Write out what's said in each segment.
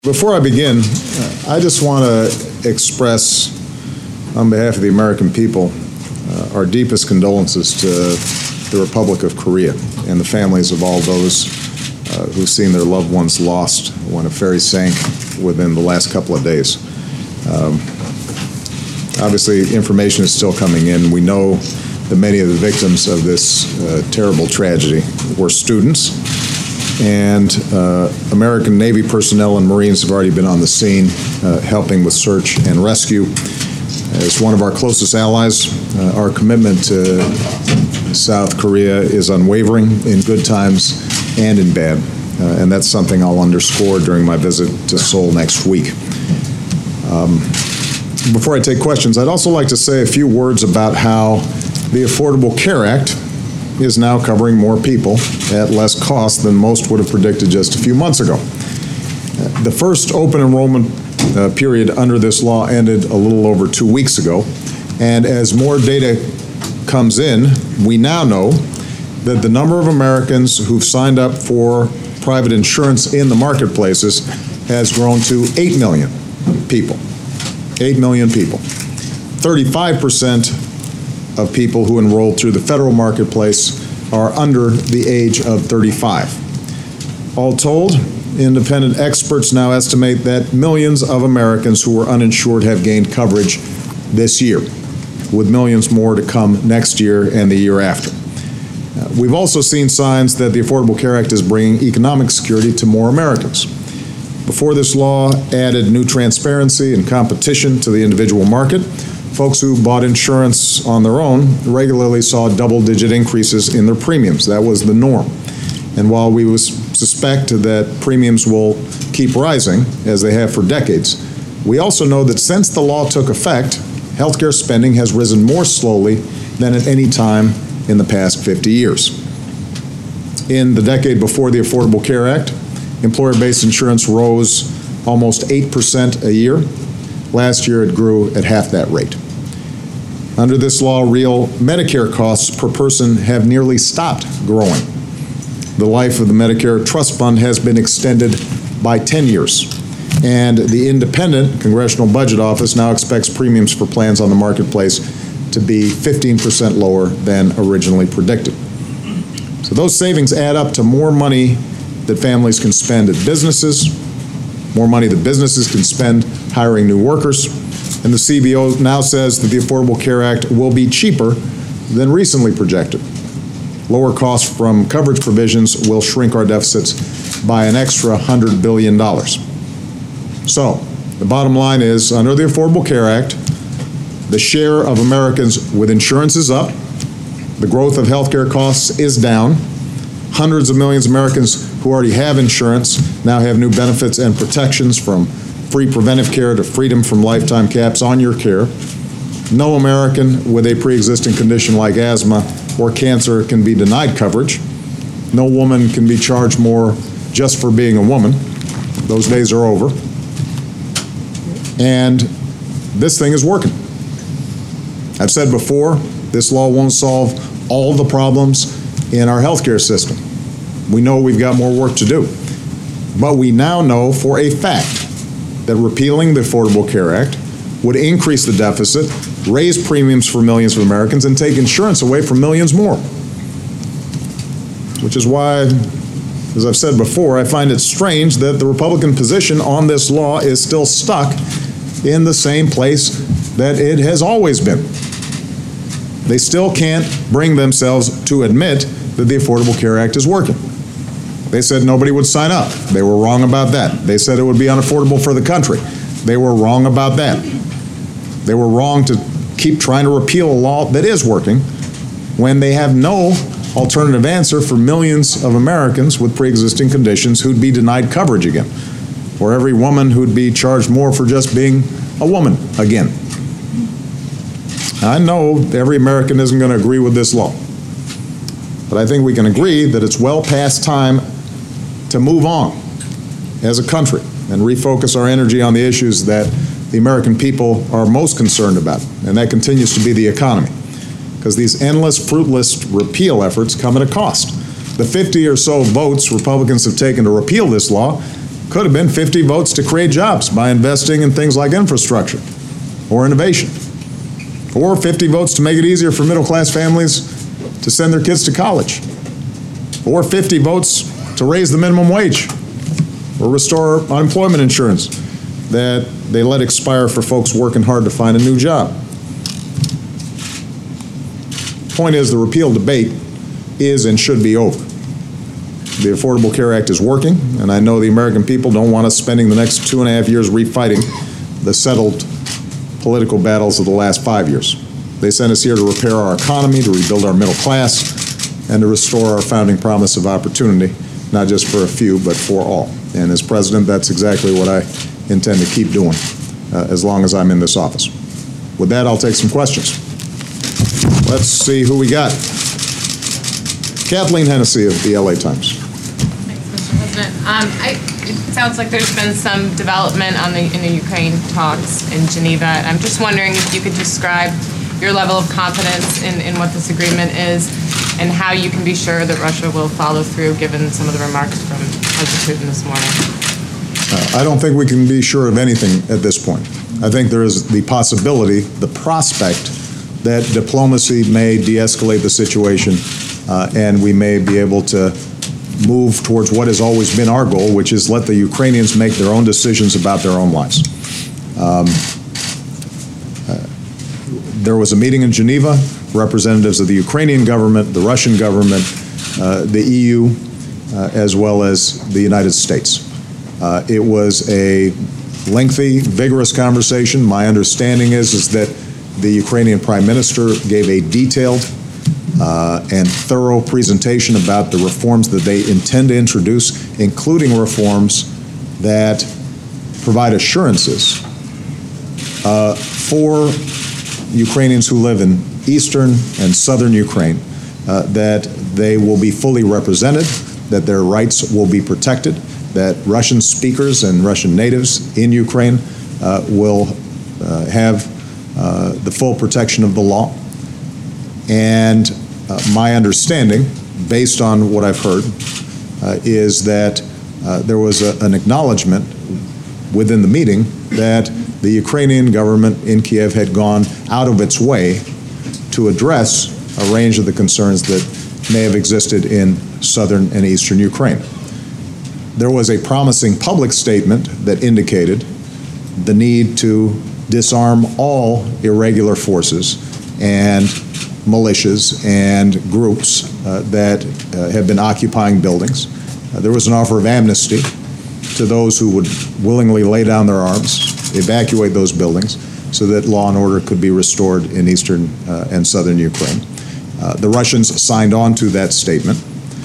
Before I begin, I just want to express, on behalf of the American people, our deepest condolences to the Republic of Korea and the families of all those who've seen their loved ones lost when a ferry sank within the last couple of days. Obviously, information is still coming in. We know that many of the victims of this terrible tragedy were students, and American Navy personnel and Marines have already been on the scene helping with search and rescue. As one of our closest allies, our commitment to South Korea is unwavering in good times and in bad, and that's something I'll underscore during my visit to Seoul next week. Before I take questions, I'd also like to say a few words about how the Affordable Care Act is now covering more people at less cost than most would have predicted just a few months ago. The first open enrollment period under this law ended a little over 2 weeks ago, and as more data comes in, we now know that the number of Americans who've signed up for private insurance in the marketplaces has grown to 8 million people. 8 million people. 35% of people who enrolled through the federal marketplace are under the age of 35. All told, independent experts now estimate that millions of Americans who were uninsured have gained coverage this year, with millions more to come next year and the year after. We've also seen signs that the Affordable Care Act is bringing economic security to more Americans. Before this law added new transparency and competition to the individual market, folks who bought insurance on their own regularly saw double-digit increases in their premiums. That was the norm. And while we suspect that premiums will keep rising, as they have for decades, we also know that since the law took effect, healthcare spending has risen more slowly than at any time in the past 50 years. In the decade before the Affordable Care Act, employer-based insurance rose almost 8% a year. Last year, it grew at half that rate. Under this law, real Medicare costs per person have nearly stopped growing. The life of the Medicare Trust Fund has been extended by 10 years, and the independent Congressional Budget Office now expects premiums for plans on the marketplace to be 15% lower than originally predicted. So those savings add up to more money that families can spend at businesses, more money that businesses can spend hiring new workers, and the CBO now says that the Affordable Care Act will be cheaper than recently projected. Lower costs from coverage provisions will shrink our deficits by an extra $100 billion. So, the bottom line is, under the Affordable Care Act, the share of Americans with insurance is up, the growth of healthcare costs is down, hundreds of millions of Americans who already have insurance now have new benefits and protections, from free preventive care to freedom from lifetime caps on your care. No American with a pre-existing condition like asthma or cancer can be denied coverage. No woman can be charged more just for being a woman. Those days are over. And this thing is working. I've said before, this law won't solve all the problems in our healthcare system. We know we've got more work to do. But we now know for a fact that repealing the Affordable Care Act would increase the deficit, raise premiums for millions of Americans, and take insurance away from millions more. Which is why, as I've said before, I find it strange that the Republican position on this law is still stuck in the same place that it has always been. They still can't bring themselves to admit that the Affordable Care Act is working. They said nobody would sign up. They were wrong about that. They said it would be unaffordable for the country. They were wrong about that. They were wrong to keep trying to repeal a law that is working when they have no alternative answer for millions of Americans with pre-existing conditions who'd be denied coverage again, or every woman who'd be charged more for just being a woman again. I know every American isn't going to agree with this law, but I think we can agree that it's well past time to move on as a country and refocus our energy on the issues that the American people are most concerned about, and that continues to be the economy. Because these endless, fruitless repeal efforts come at a cost. The 50 or so votes Republicans have taken to repeal this law Could have been 50 votes to create jobs by investing in things like infrastructure or innovation. Or 50 votes to make it easier for middle-class families to send their kids to college. Or 50 votes to raise the minimum wage or restore unemployment insurance that they let expire for folks working hard to find a new job. Point is, the repeal debate is and should be over. The Affordable Care Act is working, and I know the American people don't want us spending the next 2.5 years refighting the settled political battles of the last 5 years. They sent us here to repair our economy, to rebuild our middle class, and to restore our founding promise of opportunity, not just for a few, but for all. And as president, that's exactly what I intend to keep doing as long as I'm in this office. With that, I'll take some questions. Let's see who we got. Kathleen Hennessy of the LA Times. Thanks, Mr. President. It sounds like there's been some development in the Ukraine talks in Geneva. I'm just wondering if you could describe your level of confidence in what this agreement is and how you can be sure that Russia will follow through, given some of the remarks from President Putin this morning. I don't think we can be sure of anything at this point. I think there is the possibility, the prospect, that diplomacy may de-escalate the situation and we may be able to move towards what has always been our goal, which is let the Ukrainians make their own decisions about their own lives. There was a meeting in Geneva, representatives of the Ukrainian government, the Russian government, the EU, as well as the United States. It was a lengthy, vigorous conversation. My understanding is that the Ukrainian Prime Minister gave a detailed and thorough presentation about the reforms that they intend to introduce, including reforms that provide assurances for Ukrainians who live in eastern and southern Ukraine that they will be fully represented, that their rights will be protected, that Russian speakers and Russian natives in Ukraine will have the full protection of the law. And my understanding, based on what I've heard, is that there was an acknowledgement within the meeting that the Ukrainian government in Kiev had gone out of its way to address a range of the concerns that may have existed in southern and eastern Ukraine. There was a promising public statement that indicated the need to disarm all irregular forces and militias and groups that have been occupying buildings. There was an offer of amnesty to those who would willingly lay down their arms, evacuate those buildings, so that law and order could be restored in eastern and southern Ukraine. The Russians signed on to that statement,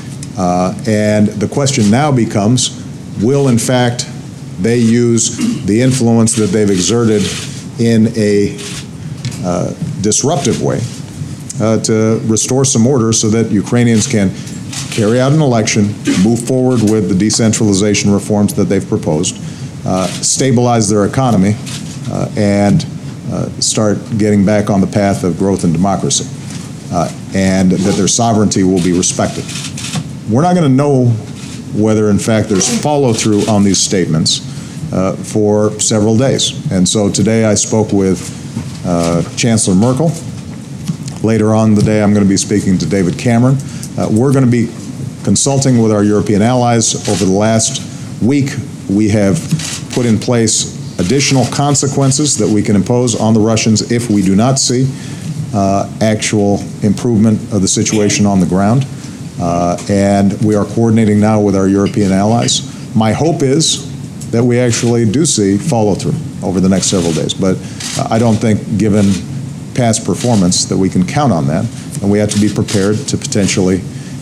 and the question now becomes, will in fact they use the influence that they've exerted in a disruptive way to restore some order so that Ukrainians can carry out an election, move forward with the decentralization reforms that they've proposed, stabilize their economy, and start getting back on the path of growth and democracy, and that their sovereignty will be respected. We're not going to know whether, in fact, there's follow-through on these statements for several days. And so today I spoke with Chancellor Merkel. Later on in the day, I'm going to be speaking to David Cameron. We're going to be consulting with our European allies. Over the last week, we have put in place additional consequences that we can impose on the Russians if we do not see actual improvement of the situation on the ground. And we are coordinating now with our European allies. My hope is that we actually do see follow-through over the next several days. But I don't think, given past performance, that we can count on that. And we have to be prepared to potentially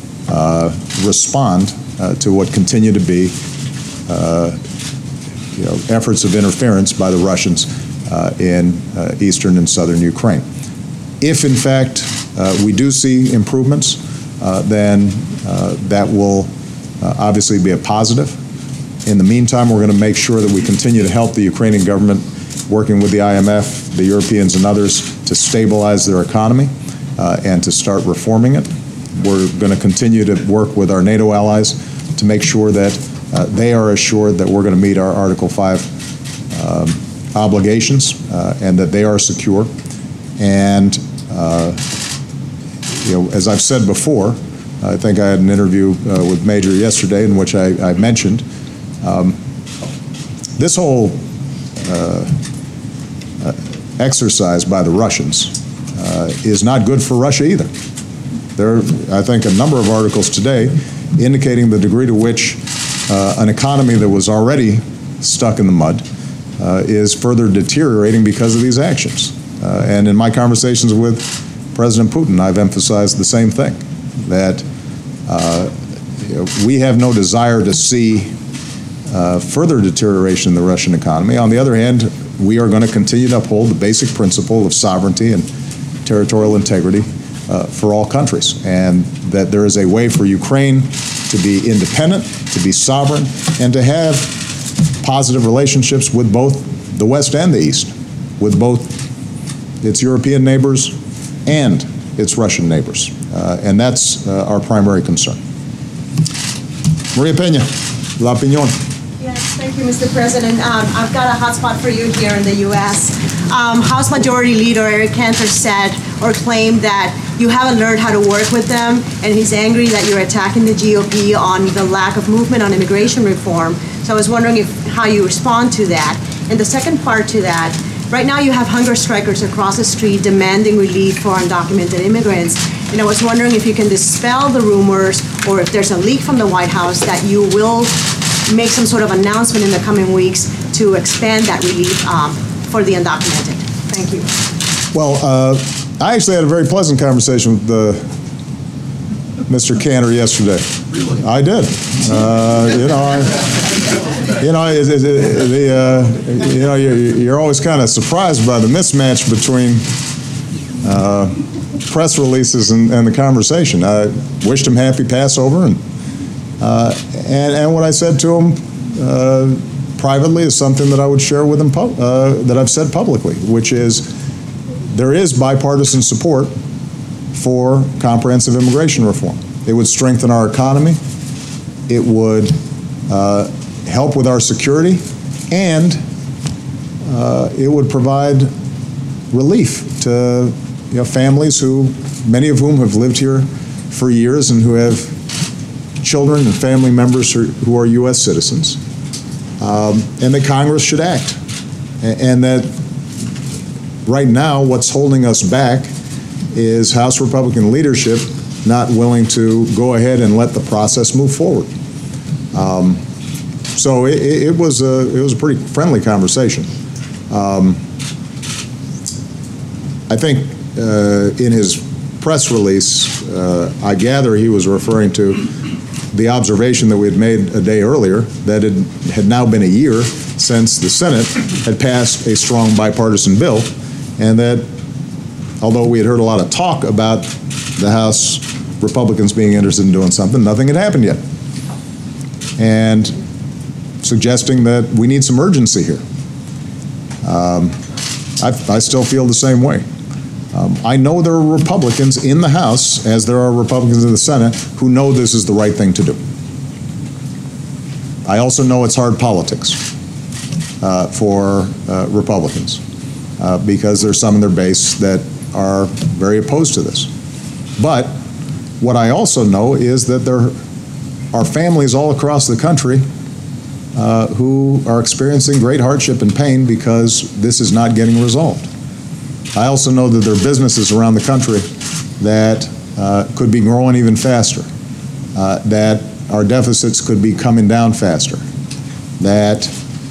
respond to what continue to be efforts of interference by the Russians in eastern and southern Ukraine. If, in fact, we do see improvements, then that will obviously be a positive. In the meantime, we're going to make sure that we continue to help the Ukrainian government, working with the IMF, the Europeans, and others, to stabilize their economy and to start reforming it. We're going to continue to work with our NATO allies to make sure that they are assured that we're going to meet our Article 5 obligations and that they are secure. And as I've said before, I think I had an interview with Major yesterday in which I mentioned this whole exercise by the Russians is not good for Russia either. There are, I think, a number of articles today indicating the degree to which an economy that was already stuck in the mud is further deteriorating because of these actions. And in my conversations with President Putin, I've emphasized the same thing, that we have no desire to see further deterioration in the Russian economy. On the other hand, we are going to continue to uphold the basic principle of sovereignty and territorial integrity for all countries, and that there is a way for Ukraine to be independent, to be sovereign, and to have positive relationships with both the West and the East, with both its European neighbors and its Russian neighbors. And that's our primary concern. Maria Peña, La Opinión. Yes, thank you, Mr. President. I've got a hot spot for you here in the U.S. House Majority Leader Eric Cantor said or claimed that you haven't learned how to work with them, and he's angry that you're attacking the GOP on the lack of movement on immigration reform. So I was wondering how you respond to that. And the second part to that, right now you have hunger strikers across the street demanding relief for undocumented immigrants. And I was wondering if you can dispel the rumors, or if there's a leak from the White House, that you will make some sort of announcement in the coming weeks to expand that relief for the undocumented. Thank you. Well, I actually had a very pleasant conversation with Mr. Cantor yesterday. Really? I did. You're always kind of surprised by the mismatch between press releases and the conversation. I wished him happy Passover, and what I said to him privately is something that I would share with him, that I've said publicly, which is there is bipartisan support for comprehensive immigration reform. It would strengthen our economy, it would help with our security, and it would provide relief to families many of whom have lived here for years and who have children and family members who are U.S. citizens, and that Congress should act, and that right now what's holding us back is House Republican leadership not willing to go ahead and let the process move forward. So it was a pretty friendly conversation. I think in his press release, I gather he was referring to the observation that we had made a day earlier, that it had now been a year since the Senate had passed a strong bipartisan bill, and that although we had heard a lot of talk about the House Republicans being interested in doing something, nothing had happened yet. And suggesting that we need some urgency here. I still feel the same way. I know there are Republicans in the House, as there are Republicans in the Senate, who know this is the right thing to do. I also know it's hard politics for Republicans because there's some in their base that are very opposed to this. But what I also know is that there are families all across the country who are experiencing great hardship and pain because this is not getting resolved. I also know that there are businesses around the country that could be growing even faster, that our deficits could be coming down faster, that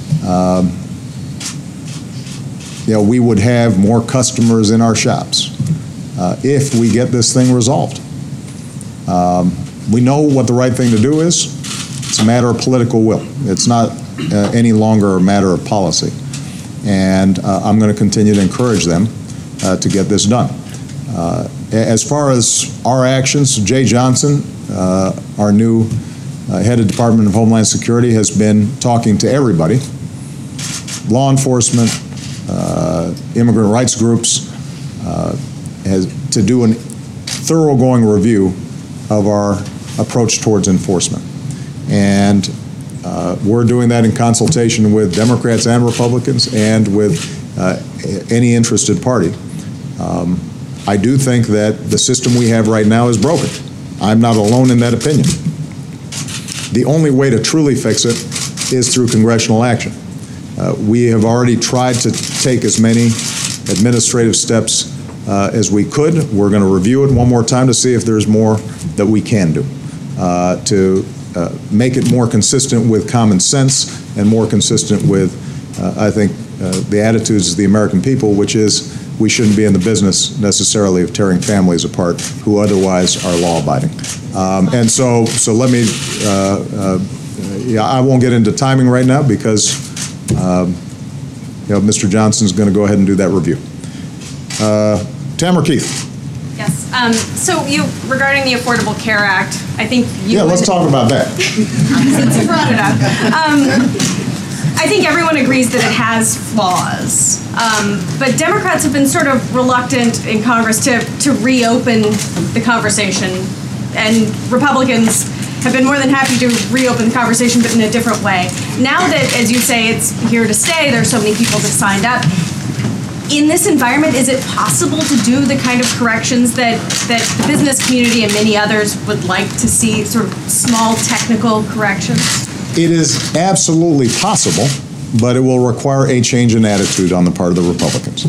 we would have more customers in our shops if we get this thing resolved. We know what the right thing to do is. It's a matter of political will. It's not any longer a matter of policy. And I'm going to continue to encourage them to get this done. As far as our actions, Jay Johnson, our new head of Department of Homeland Security, has been talking to everybody, law enforcement, immigrant rights groups, to do a thoroughgoing review of our approach towards enforcement. And We're doing that in consultation with Democrats and Republicans and with any interested party. I do think that the system we have right now is broken. I'm not alone in that opinion. The only way to truly fix it is through congressional action. We have already tried to take as many administrative steps as we could. We're going to review it one more time to see if there's more that we can do to make it more consistent with common sense and more consistent with, I think, the attitudes of the American people, which is we shouldn't be in the business necessarily of tearing families apart who otherwise are law-abiding. And so let me, I won't get into timing right now because Mr. Johnson's going to go ahead and do that review. Tamara Keith. Yes. So regarding the Affordable Care Act, I think you. Yeah, let's talk about that. Since you brought it up. I think everyone agrees that it has flaws, but Democrats have been sort of reluctant in Congress to reopen the conversation, and Republicans have been more than happy to reopen the conversation, but in a different way. Now that, as you say, it's here to stay, there's so many people that signed up. In this environment, is it possible to do the kind of corrections that the business community and many others would like to see, sort of small technical corrections? It is absolutely possible, but it will require a change in attitude on the part of the Republicans.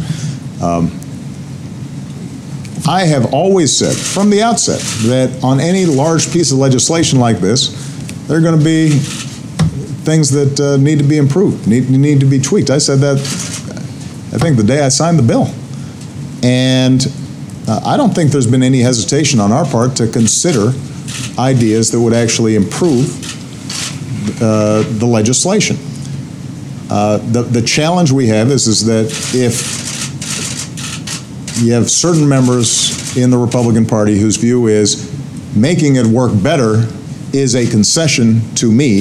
I have always said from the outset that on any large piece of legislation like this, there are going to be things that need to be improved, need to be tweaked. I said that, I think, the day I signed the bill. And I don't think there's been any hesitation on our part to consider ideas that would actually improve the legislation. The challenge we have is that if you have certain members in the Republican Party whose view is making it work better is a concession to me,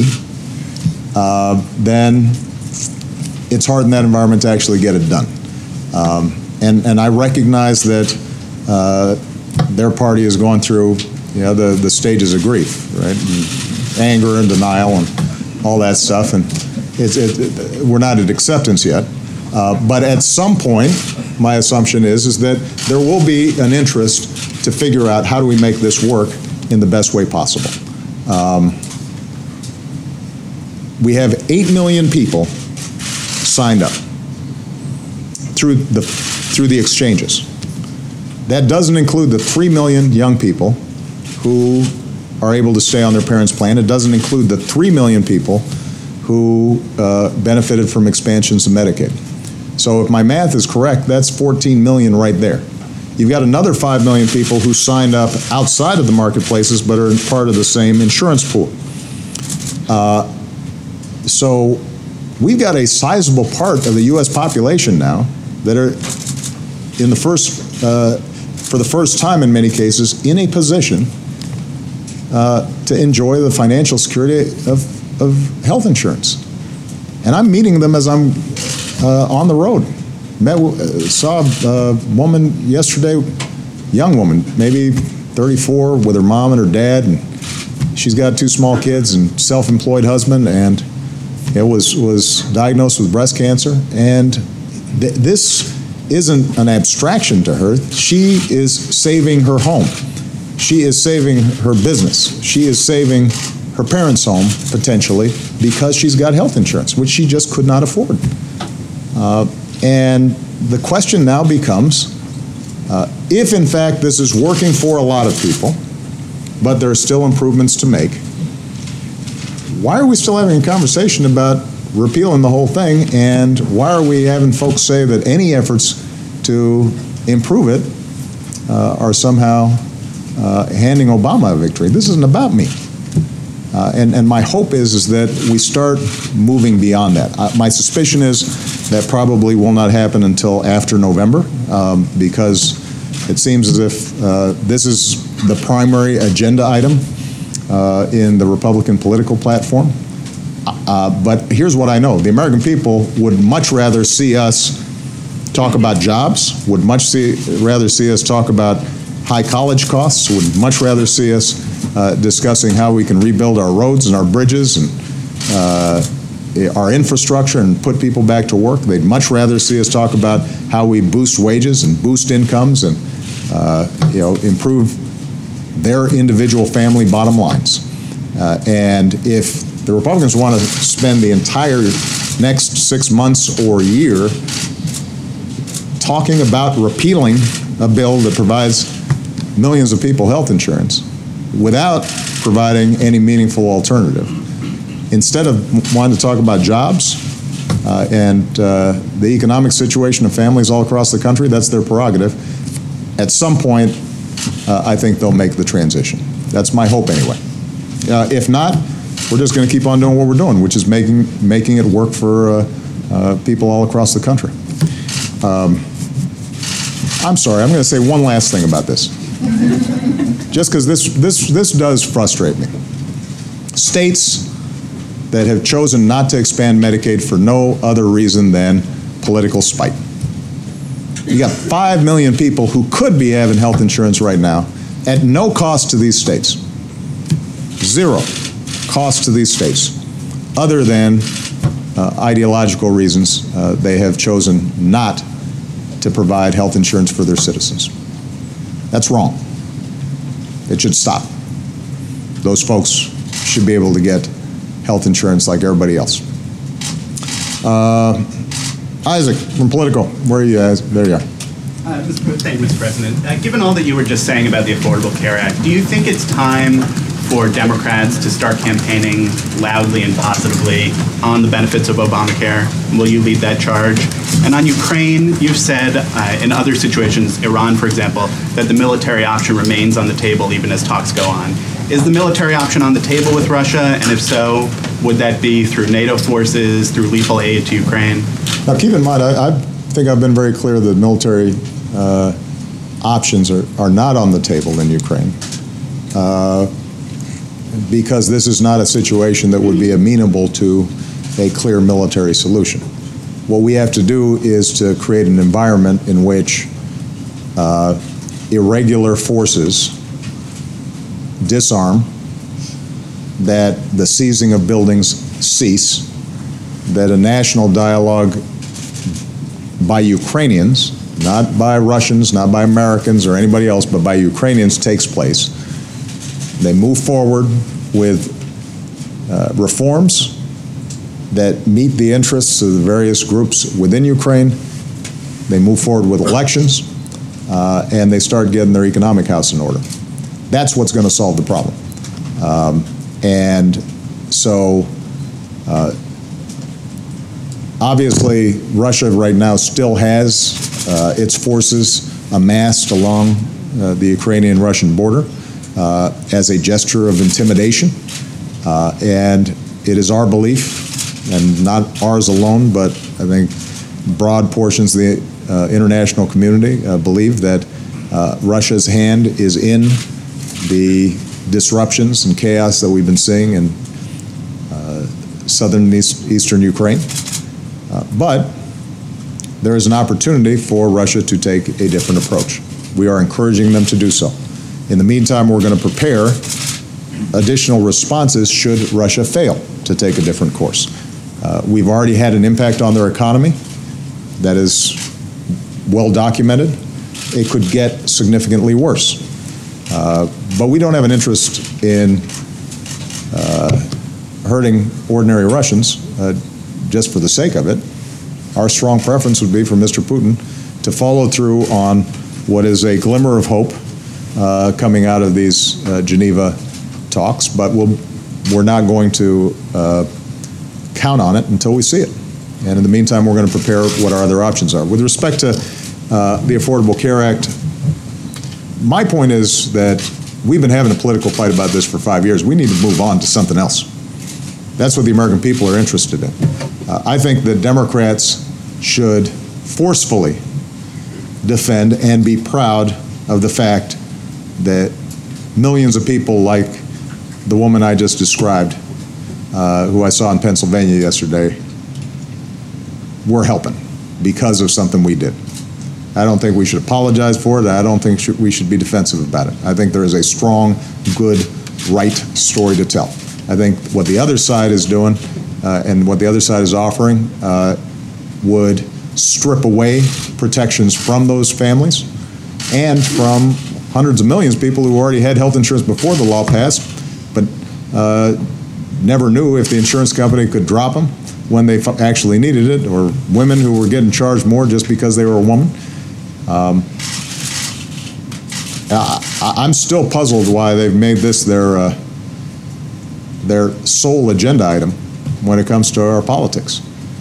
then it's hard in that environment to actually get it done. And I recognize that their party has gone through the stages of grief, right? And anger and denial and all that stuff, and we're not at acceptance yet. But at some point, my assumption is that there will be an interest to figure out how do we make this work in the best way possible. We have 8 million people signed up through the exchanges. That doesn't include the 3 million young people who are able to stay on their parents' plan. It doesn't include the 3 million people who benefited from expansions of Medicaid. So if my math is correct, that's 14 million right there. You've got another 5 million people who signed up outside of the marketplaces but are part of the same insurance pool. So we've got a sizable part of the U.S. population now that are in the for the first time in many cases, in a position to enjoy the financial security of health insurance. And I'm meeting them as I'm on the road. Saw a woman yesterday, young woman, maybe 34, with her mom and her dad, and she's got 2 small kids and self-employed husband, and it was diagnosed with breast cancer. And this isn't an abstraction to her. She is saving her home. She is saving her business. She is saving her parents' home, potentially, because she's got health insurance, which she just could not afford. And the question now becomes, if in fact this is working for a lot of people, but there are still improvements to make, why are we still having a conversation about repealing the whole thing, and why are we having folks say that any efforts to improve it are somehow handing Obama a victory? This isn't about me. And my hope is that we start moving beyond that. My suspicion is that probably will not happen until after November, because it seems as if this is the primary agenda item in the Republican political platform. But here's what I know. The American people would much rather see us talk about jobs, would rather see us talk about high college costs, would much rather see us discussing how we can rebuild our roads and our bridges and our infrastructure and put people back to work. They'd much rather see us talk about how we boost wages and boost incomes and improve their individual family bottom lines. And if the Republicans want to spend the entire next 6 months or year talking about repealing a bill that provides millions of people health insurance without providing any meaningful alternative, instead of wanting to talk about jobs and the economic situation of families all across the country, that's their prerogative. At some point, I think they'll make the transition. That's my hope anyway. If not, we're just going to keep on doing what we're doing, which is making it work for people all across the country. I'm sorry, I'm going to say one last thing about this. Just because this does frustrate me. States that have chosen not to expand Medicaid for no other reason than political spite. You got 5 million people who could be having health insurance right now at no cost to these states. Zero cost to these states, other than ideological reasons. They have chosen not to provide health insurance for their citizens. That's wrong. It should stop. Those folks should be able to get health insurance like everybody else. Isaac from Politico, where are you guys? There you are. Thank you, Mr. President. Given all that you were just saying about the Affordable Care Act, do you think it's time for Democrats to start campaigning loudly and positively on the benefits of Obamacare? Will you lead that charge? And on Ukraine, you've said in other situations, Iran, for example, that the military option remains on the table even as talks go on. Is the military option on the table with Russia? And if so, would that be through NATO forces, through lethal aid to Ukraine? Now, keep in mind, I think I've been very clear that military options are not on the table in Ukraine. Because this is not a situation that would be amenable to a clear military solution. What we have to do is to create an environment in which irregular forces disarm, that the seizing of buildings cease, that a national dialogue by Ukrainians, not by Russians, not by Americans or anybody else, but by Ukrainians takes place. They move forward with reforms that meet the interests of the various groups within Ukraine. They move forward with elections, and they start getting their economic house in order. That's what's going to solve the problem. And so, obviously, Russia right now still has its forces amassed along the Ukrainian-Russian border as a gesture of intimidation. And it is our belief, and not ours alone, but I think broad portions of the international community believe that Russia's hand is in the disruptions and chaos that we've been seeing in southern and eastern Ukraine. But there is an opportunity for Russia to take a different approach. We are encouraging them to do so. In the meantime, we're going to prepare additional responses should Russia fail to take a different course. We've already had an impact on their economy that is well documented. It could get significantly worse. But we don't have an interest in hurting ordinary Russians just for the sake of it. Our strong preference would be for Mr. Putin to follow through on what is a glimmer of hope coming out of these Geneva talks, but we're not going to count on it until we see it. And in the meantime, we're going to prepare what our other options are. With respect to the Affordable Care Act, my point is that we've been having a political fight about this for 5 years. We need to move on to something else. That's what the American people are interested in. I think that Democrats should forcefully defend and be proud of the fact that millions of people like the woman I just described, who I saw in Pennsylvania yesterday, were helping because of something we did. I don't think we should apologize for it. I don't think we should be defensive about it. I think there is a strong, good, right story to tell. I think what the other side is doing and what the other side is offering would strip away protections from those families and from hundreds of millions of people who already had health insurance before the law passed, but never knew if the insurance company could drop them when they actually needed it, or women who were getting charged more just because they were a woman. I'm still puzzled why they've made this their sole agenda item when it comes to our politics.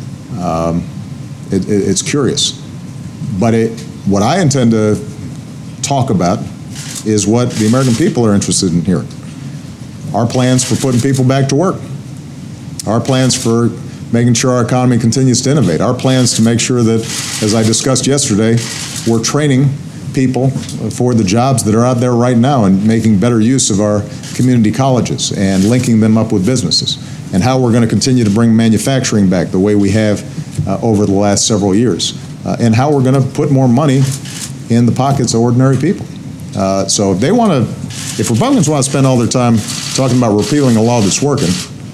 It's curious. But what I intend to talk about is what the American people are interested in hearing. Our plans for putting people back to work. Our plans for making sure our economy continues to innovate. Our plans to make sure that, as I discussed yesterday, we're training people for the jobs that are out there right now and making better use of our community colleges and linking them up with businesses, and how we're going to continue to bring manufacturing back the way we have over the last several years, and how we're going to put more money in the pockets of ordinary people. So if they want to, if Republicans want to spend all their time talking about repealing a law that's working,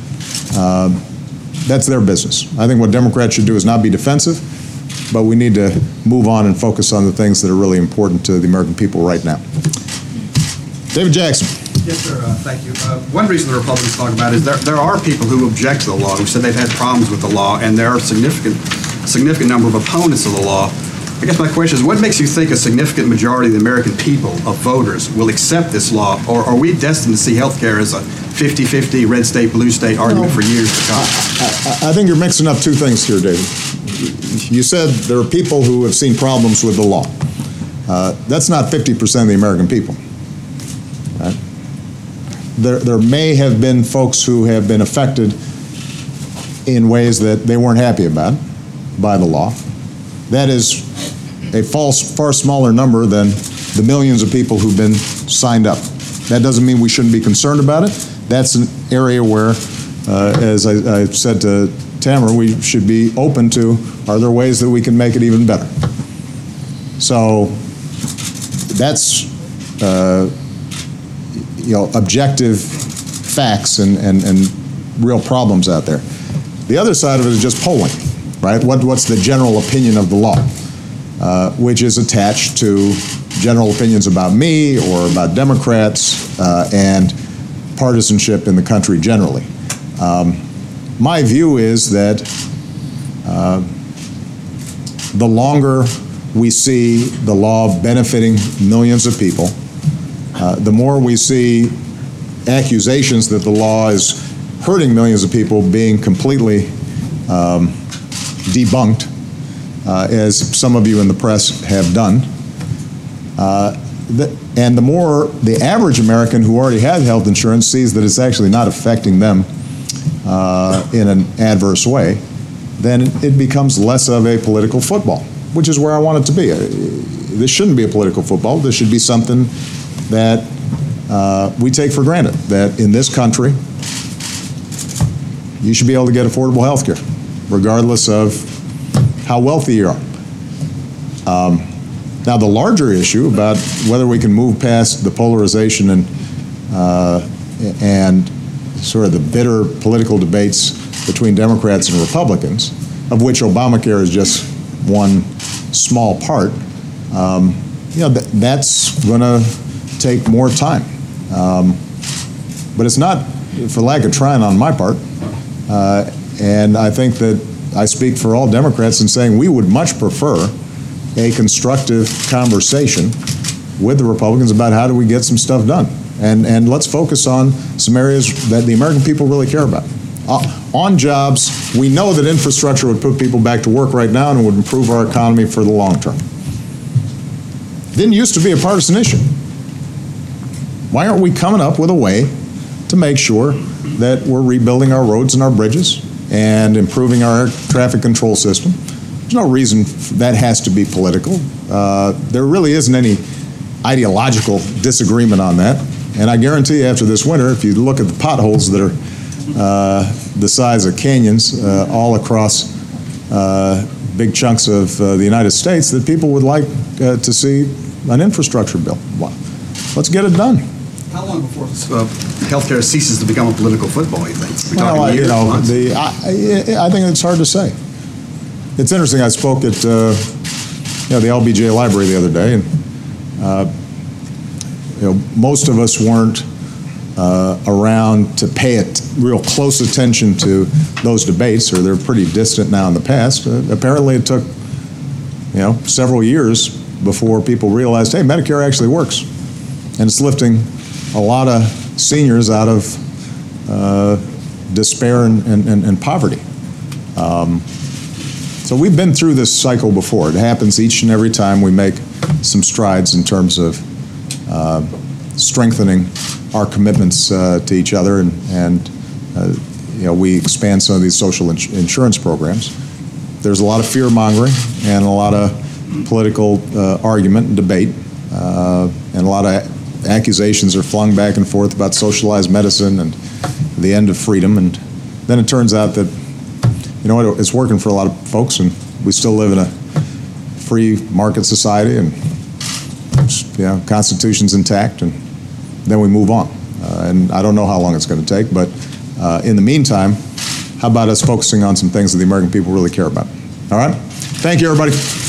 that's their business. I think what Democrats should do is not be defensive, but we need to move on and focus on the things that are really important to the American people right now. David Jackson. Yes, sir. Thank you. One reason the Republicans talk about it is there are people who object to the law, who said they've had problems with the law, and there are a significant number of opponents of the law. I guess my question is, what makes you think a significant majority of the American people, of voters, will accept this law, or are we destined to see health care as a 50-50 red state, blue state argument for years to come? I think you're mixing up two things here, David. You said there are people who have seen problems with the law. That's not 50% of the American people. Right? There may have been folks who have been affected in ways that they weren't happy about by the law. That is a far smaller number than the millions of people who've been signed up. That doesn't mean we shouldn't be concerned about it. That's an area where, as I said to Tamara, we should be open to, are there ways that we can make it even better? So that's objective facts and real problems out there. The other side of it is just polling, right? What's the general opinion of the law, which is attached to general opinions about me or about Democrats and partisanship in the country generally. My view is that the longer we see the law benefiting millions of people, the more we see accusations that the law is hurting millions of people being completely debunked, as some of you in the press have done. And the more the average American who already has health insurance sees that it's actually not affecting them in an adverse way, then it becomes less of a political football, which is where I want it to be. This shouldn't be a political football. This should be something that we take for granted, that in this country, you should be able to get affordable health care, regardless of how wealthy you are. Now, the larger issue about whether we can move past the polarization and sort of the bitter political debates between Democrats and Republicans, of which Obamacare is just one small part, that's going to take more time. But it's not for lack of trying on my part. And I think that I speak for all Democrats in saying we would much prefer a constructive conversation with the Republicans about how do we get some stuff done. And let's focus on some areas that the American people really care about. On jobs, we know that infrastructure would put people back to work right now and would improve our economy for the long term. Didn't used to be a partisan issue. Why aren't we coming up with a way to make sure that we're rebuilding our roads and our bridges and improving our air traffic control system? There's no reason that has to be political. There really isn't any ideological disagreement on that. And I guarantee you after this winter, if you look at the potholes that are the size of canyons all across big chunks of the United States, that people would like to see an infrastructure bill. Let's get it done. How long before healthcare ceases to become a political football, you think? We talking Well, years, months? I think it's hard to say. It's interesting. I spoke at the LBJ Library the other day, and most of us weren't around to pay real close attention to those debates, or they're pretty distant now in the past. Apparently, it took several years before people realized, hey, Medicare actually works, and it's lifting a lot of seniors out of despair and poverty. So we've been through this cycle before. It happens each and every time we make some strides in terms of strengthening our commitments to each other, and we expand some of these social insurance programs. There's a lot of fear-mongering and a lot of political argument and debate, and a lot of accusations are flung back and forth about socialized medicine and the end of freedom, and then it turns out that it's working for a lot of folks, and we still live in a free market society, and Constitution's intact, and then we move on. And I don't know how long it's going to take, but in the meantime, how about us focusing on some things that the American people really care about? All right? Thank you, everybody.